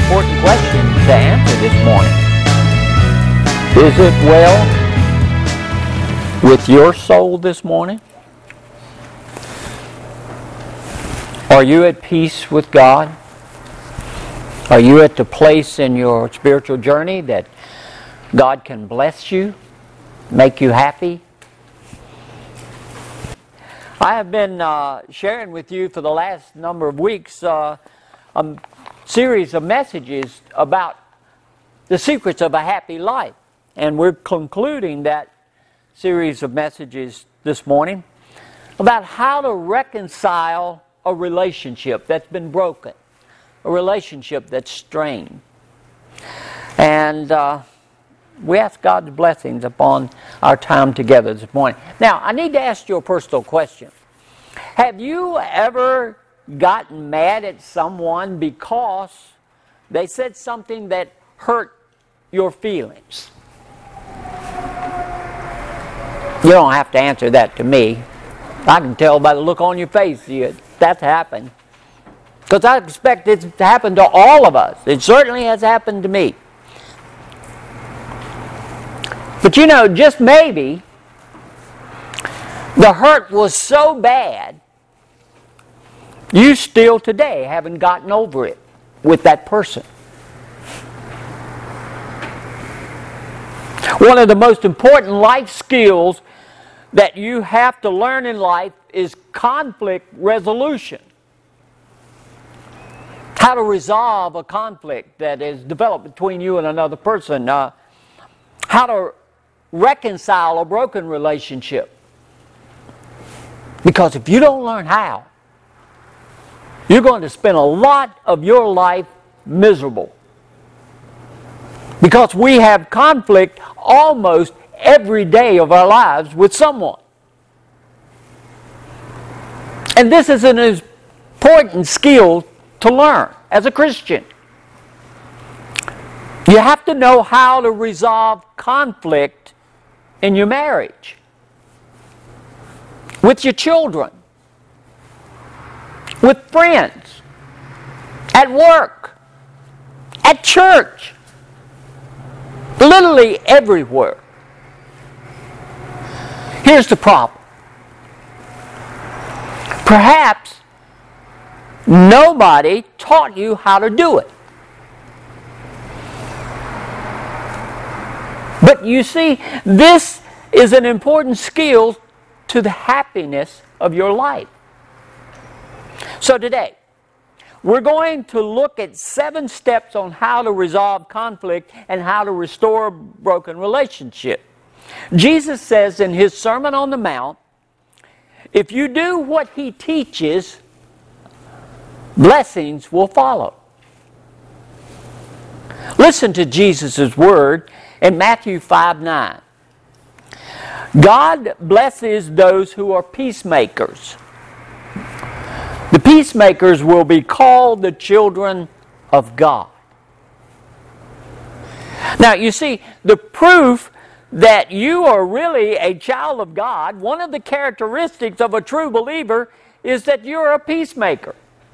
important question to answer this morning. Is it well with your soul this morning? Are you at peace with God? Are you at the place in your spiritual journey that God can bless you, make you happy? I have been sharing with you for the last number of weeks a series of messages about the secrets of a happy life. And we're concluding that series of messages this morning about how to reconcile a relationship that's been broken, a relationship that's strained. And we ask God's blessings upon our time together this morning. Now, I need to ask you a personal question. Have you ever gotten mad at someone because they said something that hurt your feelings? You don't have to answer that to me. I can tell by the look on your face that's happened. Because I expect it to happen to all of us. It certainly has happened to me. But you know, just maybe, the hurt was so bad, you still today haven't gotten over it with that person. One of the most important life skills that you have to learn in life is conflict resolution. How to resolve a conflict that is developed between you and another person. How to reconcile a broken relationship. Because if you don't learn how, you're going to spend a lot of your life miserable. Because we have conflict almost every day of our lives with someone. And this is an important skill to learn as a Christian. You have to know how to resolve conflict in your marriage, with your children, with friends, at work, at church, literally everywhere. Here's the problem. Perhaps nobody taught you how to do it. But you see, this is an important skill to the happiness of your life. So today, we're going to look at 7 steps on how to resolve conflict and how to restore a broken relationship. Jesus says in His Sermon on the Mount, if you do what He teaches, blessings will follow. Listen to Jesus' word in Matthew 5:9. God blesses those who are peacemakers. The peacemakers will be called the children of God. Now, you see, the proof that you are really a child of God, one of the characteristics of a true believer is that you're a peacemaker.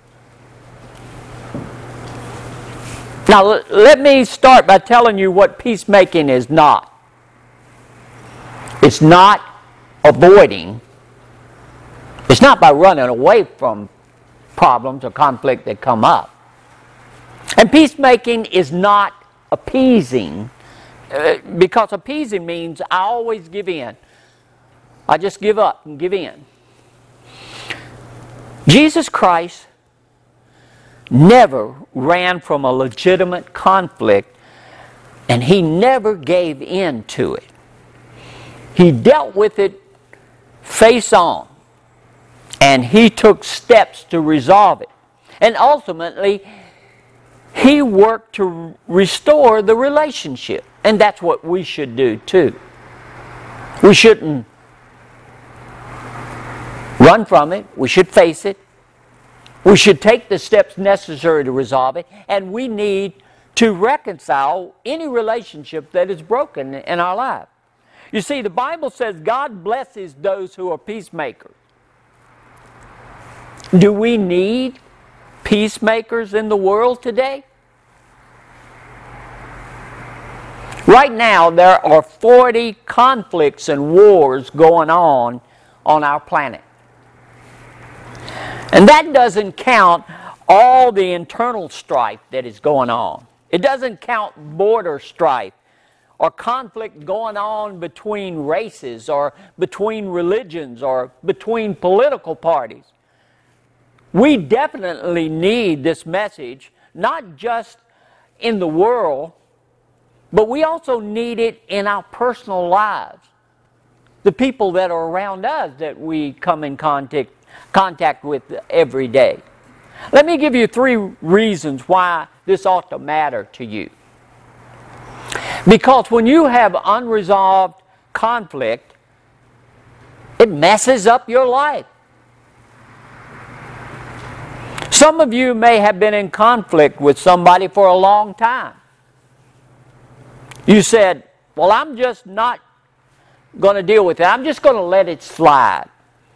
Now, let me start by telling you what peacemaking is not. It's not avoiding. It's not by running away from problems or conflict that come up. And peacemaking is not appeasing, because appeasing means I always give in. I just give up and give in. Jesus Christ never ran from a legitimate conflict, and He never gave in to it. He dealt with it face on, and He took steps to resolve it. And ultimately, He worked to restore the relationship. And that's what we should do too. We shouldn't run from it. We should face it. We should take the steps necessary to resolve it. And we need to reconcile any relationship that is broken in our life. You see, the Bible says God blesses those who are peacemakers. Do we need peacemakers in the world today? Right now, there are 40 conflicts and wars going on our planet. And that doesn't count all the internal strife that is going on. It doesn't count border strife or conflict going on between races or between religions or between political parties. We definitely need this message, not just in the world, but we also need it in our personal lives. The people that are around us that we come in contact with every day. Let me give you 3 reasons why this ought to matter to you. Because when you have unresolved conflict, it messes up your life. Some of you may have been in conflict with somebody for a long time. You said, well, I'm just not going to deal with it. I'm just going to let it slide.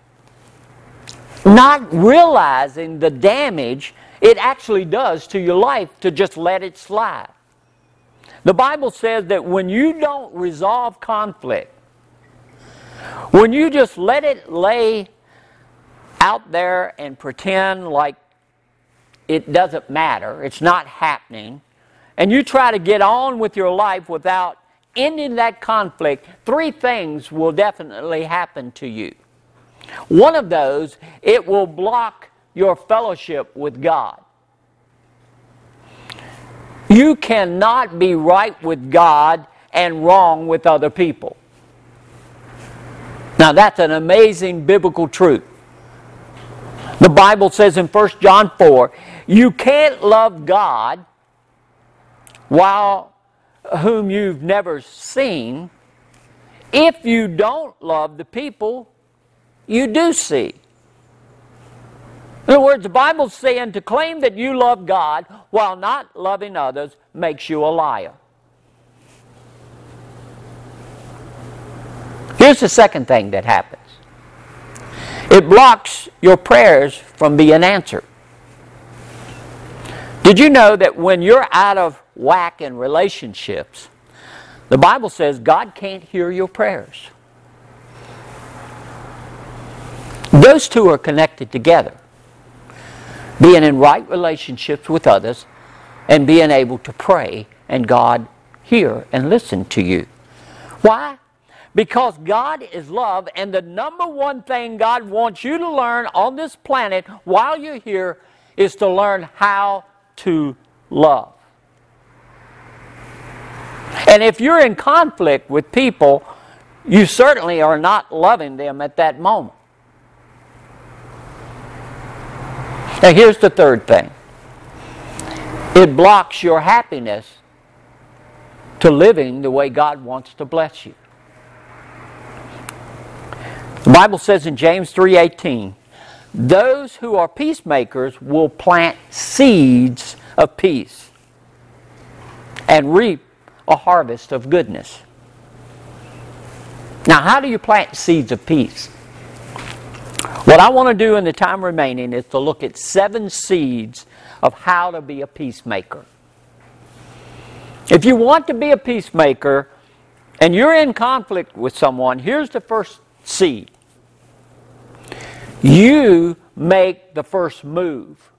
Not realizing the damage it actually does to your life to just let it slide. The Bible says that when you don't resolve conflict, when you just let it lay out there and pretend like it doesn't matter, it's not happening, and you try to get on with your life without ending that conflict, 3 things will definitely happen to you. One of those, it will block your fellowship with God. You cannot be right with God and wrong with other people. Now that's an amazing biblical truth. The Bible says in 1 John 4, you can't love God while whom you've never seen if you don't love the people you do see. In other words, the Bible's saying to claim that you love God while not loving others makes you a liar. Here's the second thing that happens. It blocks your prayers from being answered. Did you know that when you're out of whack in relationships, the Bible says God can't hear your prayers? Those two are connected together. Being in right relationships with others and being able to pray and God hear and listen to you. Why? Because God is love, and the number one thing God wants you to learn on this planet while you're here is to learn how to love. And if you're in conflict with people, you certainly are not loving them at that moment. Now here's the third thing. It blocks your happiness to living the way God wants to bless you. The Bible says in James 3:18, those who are peacemakers will plant seeds of peace and reap a harvest of goodness. Now, how do you plant seeds of peace? What I want to do in the time remaining is to look at 7 seeds of how to be a peacemaker. If you want to be a peacemaker and you're in conflict with someone, here's the first seed. You make the first move.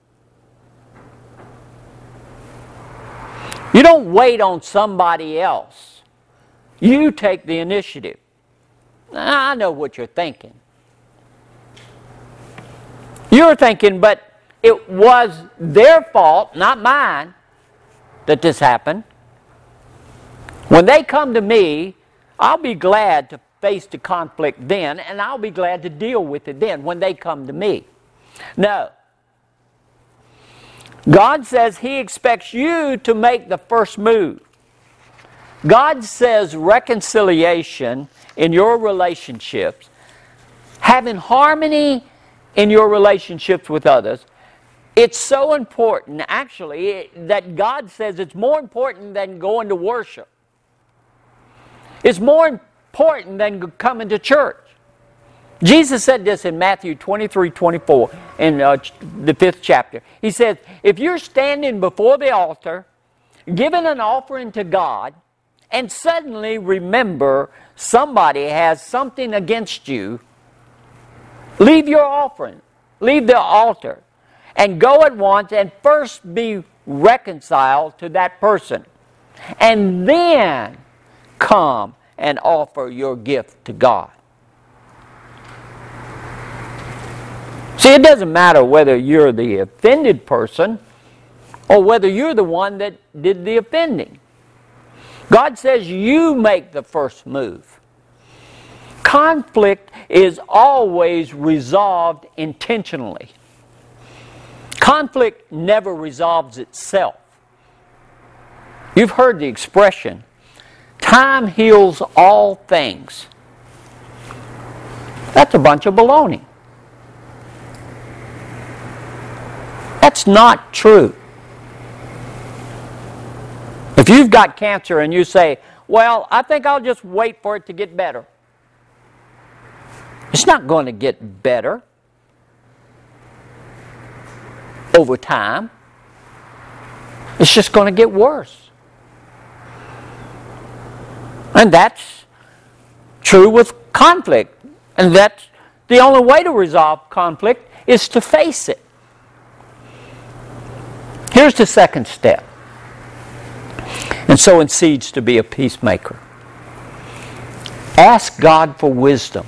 You don't wait on somebody else. You take the initiative. I know what you're thinking. You're thinking, but it was their fault, not mine, that this happened. When they come to me, I'll be glad to face the conflict then, and I'll be glad to deal with it then when they come to me. No. God says He expects you to make the first move. God says reconciliation in your relationships, having harmony in your relationships with others, it's so important, actually, that God says it's more important than going to worship. It's more important than coming to church. Jesus said this in Matthew 23:24 in the 5th chapter. He said, if you're standing before the altar, giving an offering to God, and suddenly remember somebody has something against you, leave your offering, leave the altar, and go at once and first be reconciled to that person. And then come and offer your gift to God. See, it doesn't matter whether you're the offended person or whether you're the one that did the offending. God says you make the first move. Conflict is always resolved intentionally. Conflict never resolves itself. You've heard the expression, time heals all things. That's a bunch of baloney. That's not true. If you've got cancer and you say, well, I think I'll just wait for it to get better. It's not going to get better over time. It's just going to get worse. And that's true with conflict. And that's the only way to resolve conflict is to face it. Here's the second step in sowing seeds to be a peacemaker. Ask God for wisdom.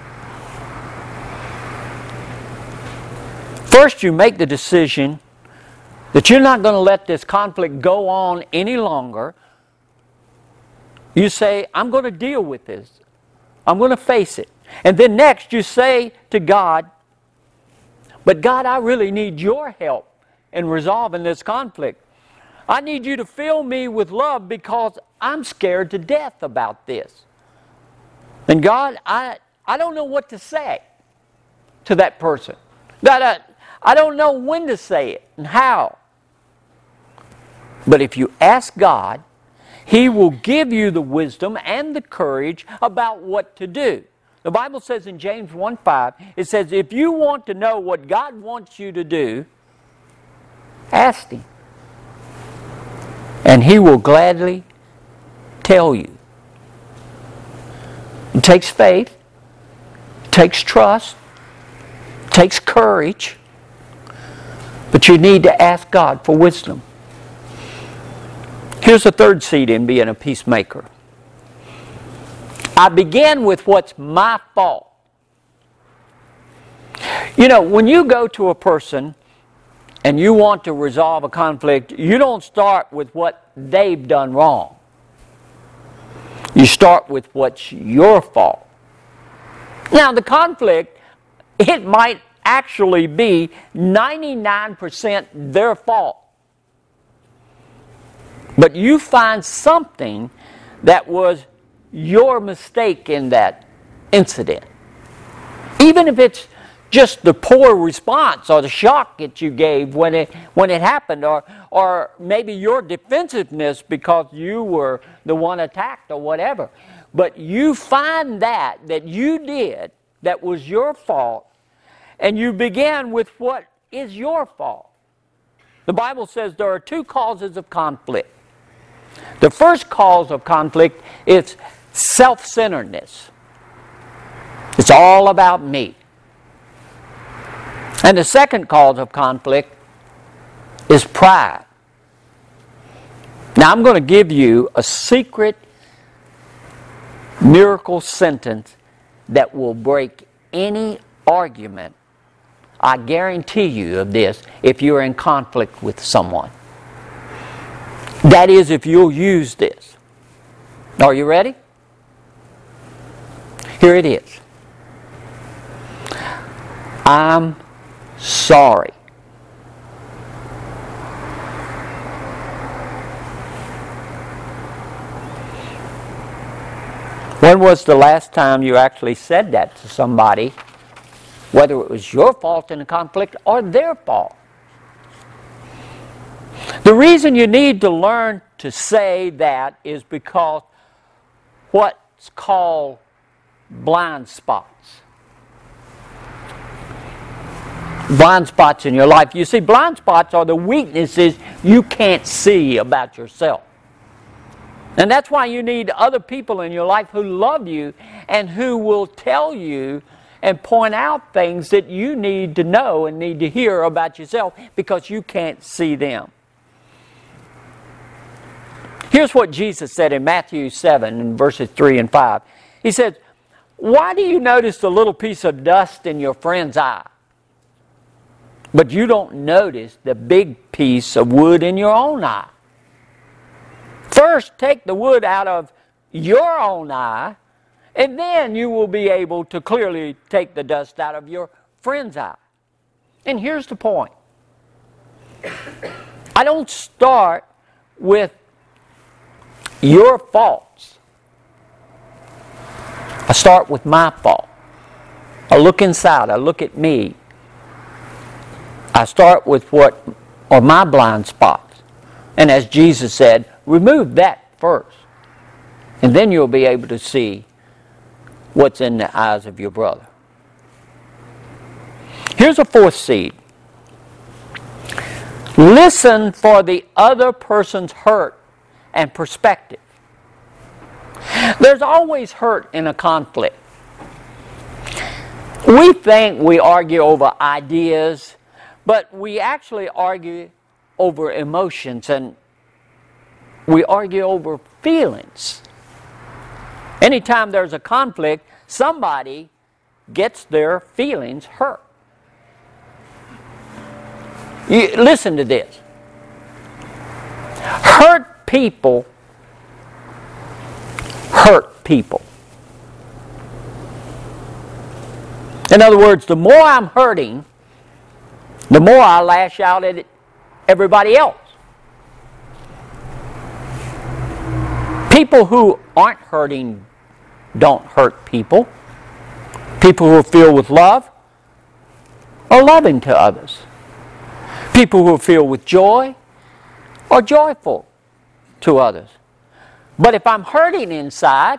First, you make the decision that you're not going to let this conflict go on any longer. You say, I'm going to deal with this. I'm going to face it. And then next, you say to God, but God, I really need your help in resolving this conflict. I need you to fill me with love because I'm scared to death about this. And God, I don't know what to say to that person. I don't know when to say it and how. But if you ask God, He will give you the wisdom and the courage about what to do. The Bible says in James 1:5, it says, if you want to know what God wants you to do, ask Him. And He will gladly tell you. It takes faith, it takes trust, it takes courage, but you need to ask God for wisdom. Here's the third seed in being a peacemaker. I began with what's my fault. You know, when you go to a person and you want to resolve a conflict, you don't start with what they've done wrong. You start with what's your fault. Now, the conflict, it might actually be 99% their fault. But you find something that was your mistake in that incident. Even if it's just the poor response or the shock that you gave when it happened, or maybe your defensiveness because you were the one attacked or whatever. But you find that you did that was your fault, and you began with what is your fault. The Bible says there are two causes of conflict. The first cause of conflict is self-centeredness. It's all about me. And the second cause of conflict is pride. Now I'm going to give you a secret miracle sentence that will break any argument. I guarantee you of this if you're in conflict with someone. That is, if you'll use this. Are you ready? Here it is. I'm sorry. When was the last time you actually said that to somebody, whether it was your fault in a conflict or their fault? The reason you need to learn to say that is because what's called blind spots. Blind spots in your life. You see, blind spots are the weaknesses you can't see about yourself. And that's why you need other people in your life who love you and who will tell you and point out things that you need to know and need to hear about yourself because you can't see them. Here's what Jesus said in Matthew 7 in verses 3 and 5. He said, "Why do you notice the little piece of dust in your friend's eye, but you don't notice the big piece of wood in your own eye? First, take the wood out of your own eye, and then you will be able to clearly take the dust out of your friend's eye." And here's the point. I don't start with your faults. I start with my fault. I look inside. I look at me. I start with what are my blind spots. And as Jesus said, remove that first. And then you'll be able to see what's in the eyes of your brother. Here's a fourth seed. Listen for the other person's hurt and perspective. There's always hurt in a conflict. We think we argue over ideas, but we actually argue over emotions, and we argue over feelings. Anytime there's a conflict, somebody gets their feelings hurt. Listen to this. Hurt people hurt people. In other words, the more I'm hurting, the more I lash out at everybody else. People who aren't hurting don't hurt people. People who are filled with love are loving to others. People who are filled with joy are joyful to others. But if I'm hurting inside,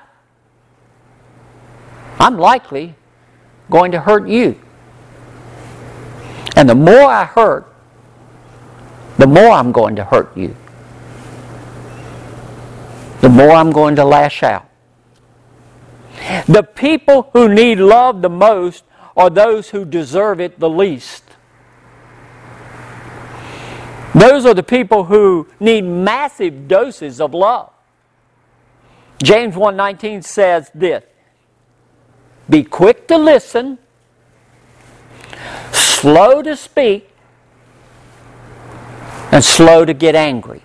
I'm likely going to hurt you. And the more I hurt, the more I'm going to hurt you. The more I'm going to lash out. The people who need love the most are those who deserve it the least. Those are the people who need massive doses of love. James 1:19 says this, "Be quick to listen, slow to speak, and slow to get angry."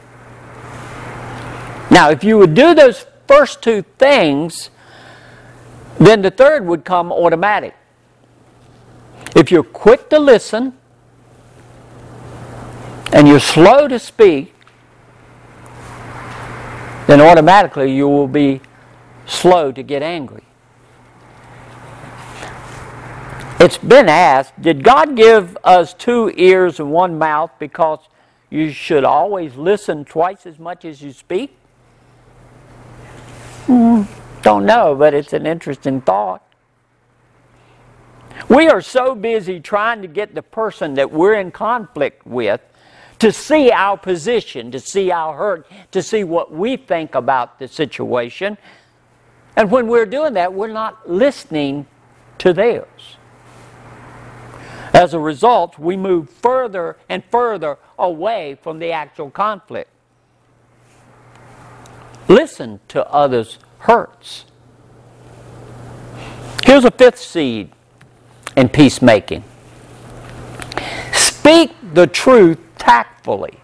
Now, if you would do those first two things, then the third would come automatic. If you're quick to listen and you're slow to speak, then automatically you will be slow to get angry. It's been asked, did God give us 2 ears and 1 mouth because you should always listen twice as much as you speak? Don't know, but it's an interesting thought. We are so busy trying to get the person that we're in conflict with to see our position, to see our hurt, to see what we think about the situation. And when we're doing that, we're not listening to theirs. As a result, we move further and further away from the actual conflict. Listen to others' hurts. Here's a fifth seed in peacemaking. Speak the truth tactfully.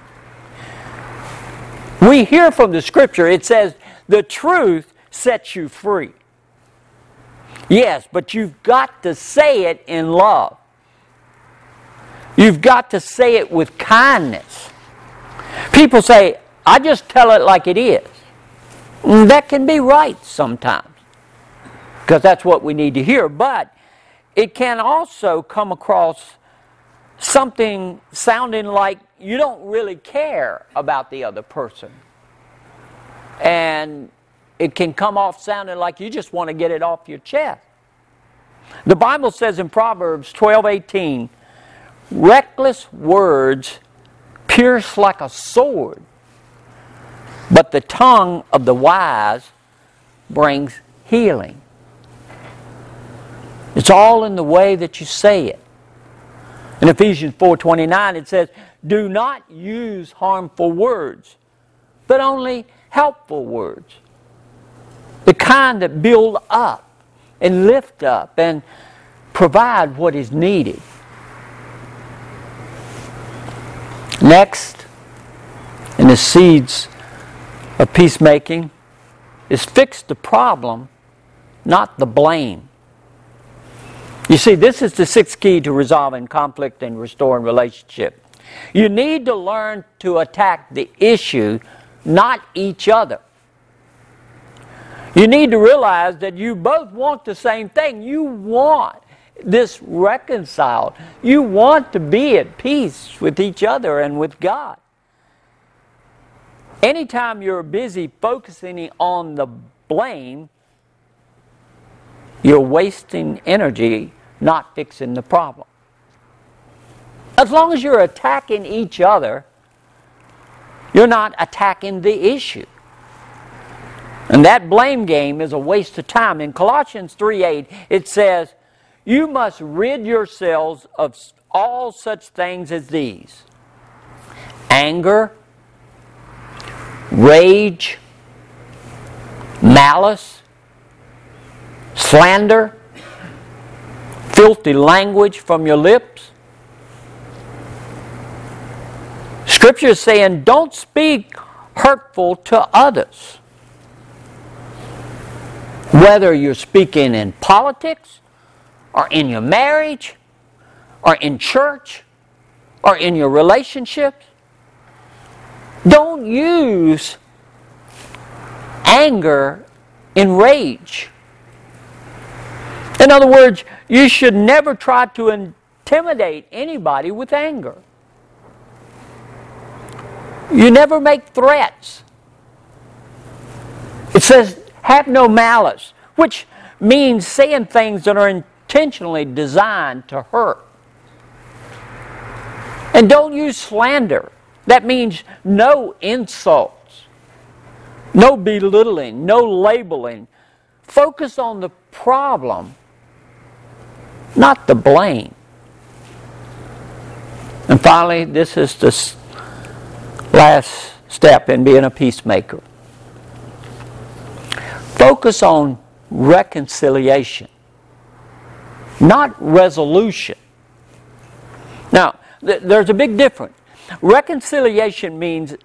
We hear from the Scripture, it says, the truth sets you free. Yes, but you've got to say it in love. You've got to say it with kindness. People say, I just tell it like it is. That can be right sometimes, because that's what we need to hear. But it can also come across something sounding like you don't really care about the other person. And it can come off sounding like you just want to get it off your chest. The Bible says in Proverbs 12:18, reckless words pierce like a sword, But the tongue of the wise brings healing. It's all in the way that you say it. In Ephesians 4:29 it says, "Do not use harmful words, but only helpful words." The kind that build up and lift up and provide what is needed. Next, in the seeds of peacemaking, is fix the problem, not the blame. You see, this is the sixth key to resolving conflict and restoring relationship. You need to learn to attack the issue, not each other. You need to realize that you both want the same thing. You want this reconciled. You want to be at peace with each other and with God. Anytime you're busy focusing on the blame, you're wasting energy not fixing the problem. As long as you're attacking each other, you're not attacking the issue. And that blame game is a waste of time. In Colossians 3:8, it says, "You must rid yourselves of all such things as these: anger, rage, malice, slander, filthy language from your lips." Scripture is saying, don't speak hurtful to others. Whether you're speaking in politics, or in your marriage, or in church, or in your relationships, don't use anger in rage. In other words, you should never try to intimidate anybody with anger. You never make threats. It says, have no malice, which means saying things that are intentionally designed to hurt. And don't use slander. That means no insults, no belittling, no labeling. Focus on the problem, not the blame. And finally, this is the last step in being a peacemaker. Focus on reconciliation, not resolution. Now, there's a big difference. Reconciliation means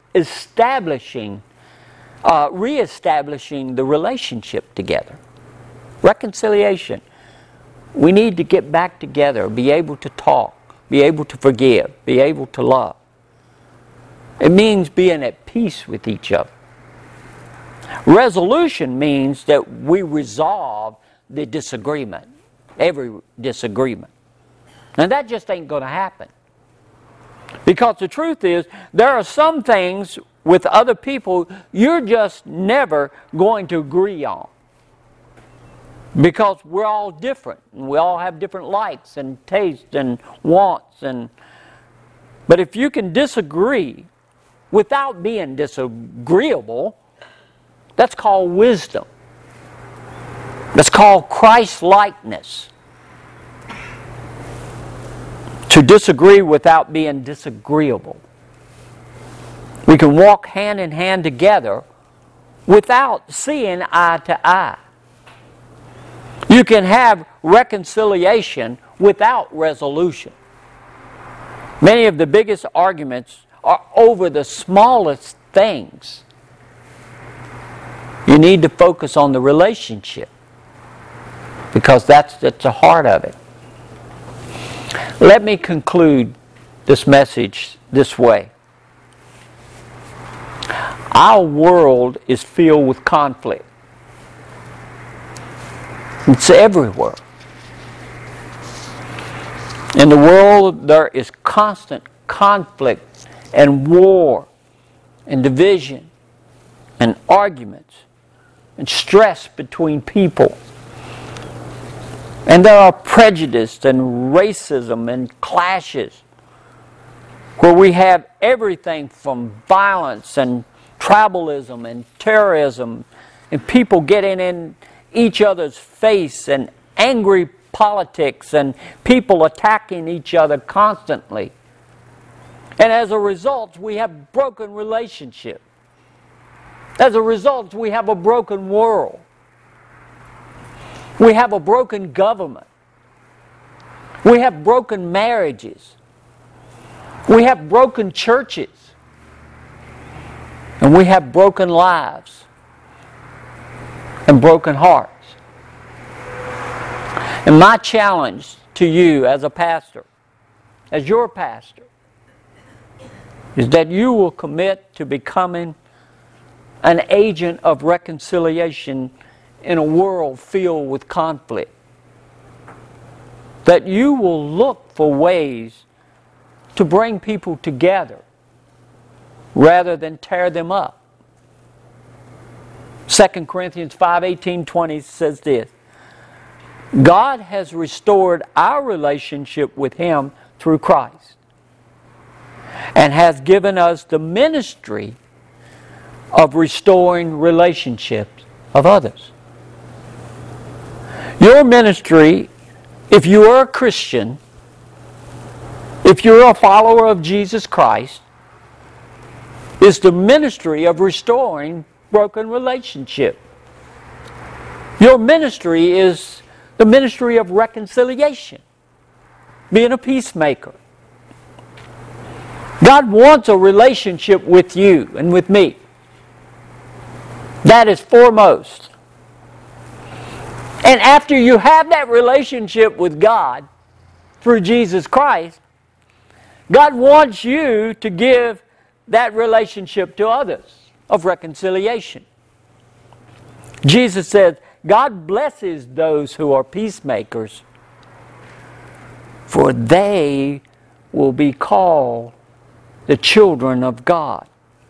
reestablishing the relationship together. Reconciliation. We need to get back together, be able to talk, be able to forgive, be able to love. It means being at peace with each other. Resolution means that we resolve the disagreement, every disagreement. And that just ain't going to happen. Because the truth is, there are some things with other people you're just never going to agree on. Because we're all different. And we all have different likes and tastes and wants. But if you can disagree without being disagreeable, that's called wisdom. That's called Christ-likeness. To disagree without being disagreeable. We can walk hand in hand together without seeing eye to eye. You can have reconciliation without resolution. Many of the biggest arguments are over the smallest things. You need to focus on the relationship because that's the heart of it. Let me conclude this message this way. Our world is filled with conflict. It's everywhere. In the world, there is constant conflict and war and division and arguments and stress between people. And there are prejudice and racism and clashes where we have everything from violence and tribalism and terrorism and people getting in each other's face and angry politics and people attacking each other constantly. And as a result, we have broken relationships. As a result, we have a broken world. We have a broken government. We have broken marriages. We have broken churches. And we have broken lives and broken hearts. And my challenge to you as a pastor, as your pastor, is that you will commit to becoming an agent of reconciliation in a world filled with conflict. That you will look for ways to bring people together rather than tear them up. 2 Corinthians 5:18-20 says this: God has restored our relationship with Him through Christ and has given us the ministry of restoring relationships of others. Your ministry, if you are a Christian, if you're a follower of Jesus Christ, is the ministry of restoring broken relationship. Your ministry is the ministry of reconciliation, being a peacemaker. God wants a relationship with you and with me. That is foremost. And after you have that relationship with God through Jesus Christ, God wants you to give that relationship to others of reconciliation. Jesus said, God blesses those who are peacemakers, for they will be called the children of God.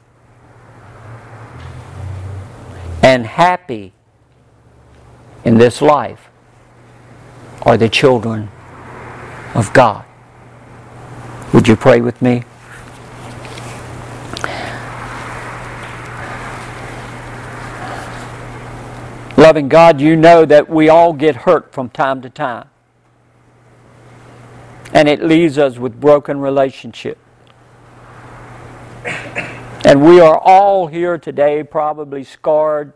And happy in this life are the children of God. Would you pray with me? Loving God, you know that we all get hurt from time to time. And it leaves us with broken relationships. And we are all here today probably scarred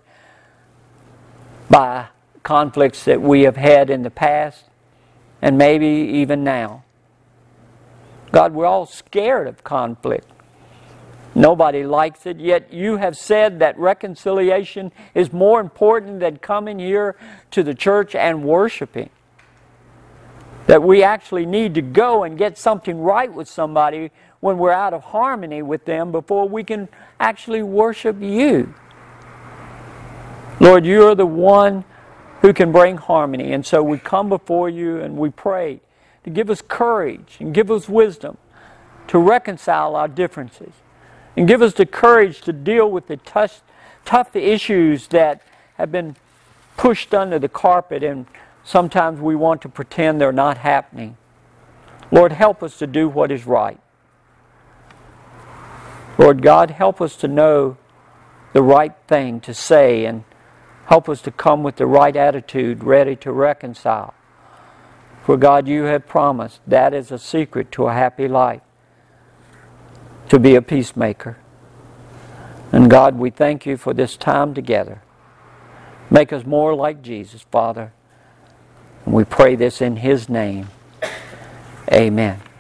by conflicts that we have had in the past and maybe even now. God, we're all scared of conflict. Nobody likes it, yet you have said that reconciliation is more important than coming here to the church and worshiping. That we actually need to go and get something right with somebody when we're out of harmony with them before we can actually worship you. Lord, you are the one who can bring harmony, and so we come before you and we pray to give us courage and give us wisdom to reconcile our differences. And give us the courage to deal with the tough issues that have been pushed under the carpet and sometimes we want to pretend they're not happening. Lord, help us to do what is right. Lord God, help us to know the right thing to say and help us to come with the right attitude ready to reconcile. For God, you have promised that is a secret to a happy life. To be a peacemaker. And God, we thank you for this time together. Make us more like Jesus, Father. And we pray this in His name. Amen.